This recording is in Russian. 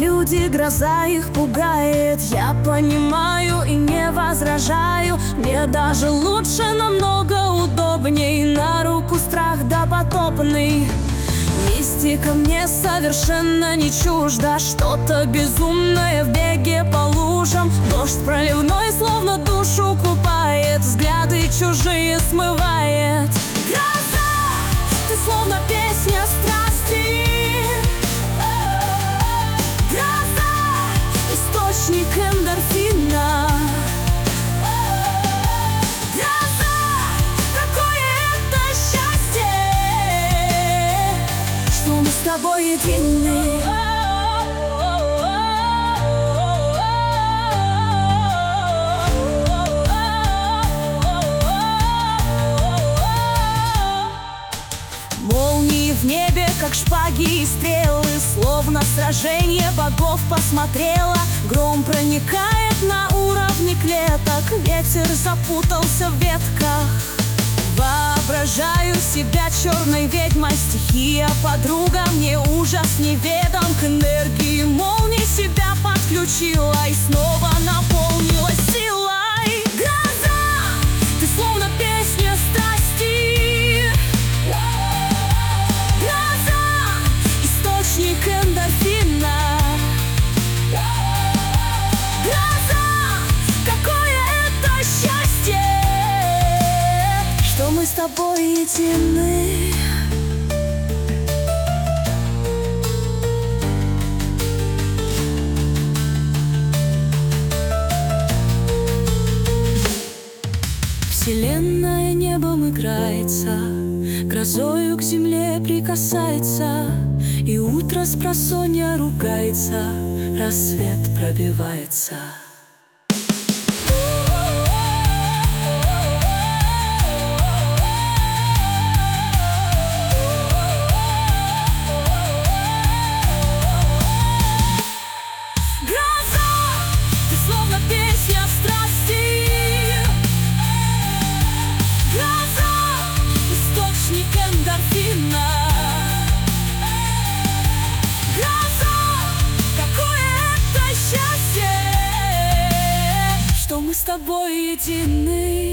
люди, гроза их пугает. Я понимаю и не возражаю. Мне даже лучше, намного удобней. На руку страх допотопный. Мистика мне совершенно не чужда. Что-то безумное в беге по лужам. Дождь проливной словно душу купает. Взгляды чужие смывает. Гроза, ты словно песня страсти. Гроза, источник эндорфина. Гроза, какое это счастье, что мы с тобой едины. Молнии в небе, как шпаги и стрелы, словно сражение богов посмотрела. Гром проникает на уровне клеток, ветер запутался в ветках. Воображаю себя черной ведьмой, стихия подруга, мне ужас неведом. К энергии молнии себя подключила и снова наполнилась силой. Гроза, ты словно песня страсти. Гроза, источник эндорфина. Гроза, какое это счастье, что мы с тобой едины. Вселенная небом играется, грозою к земле прикасается, и утро спросонья ругается, рассвет пробивается. Мы с тобой едины.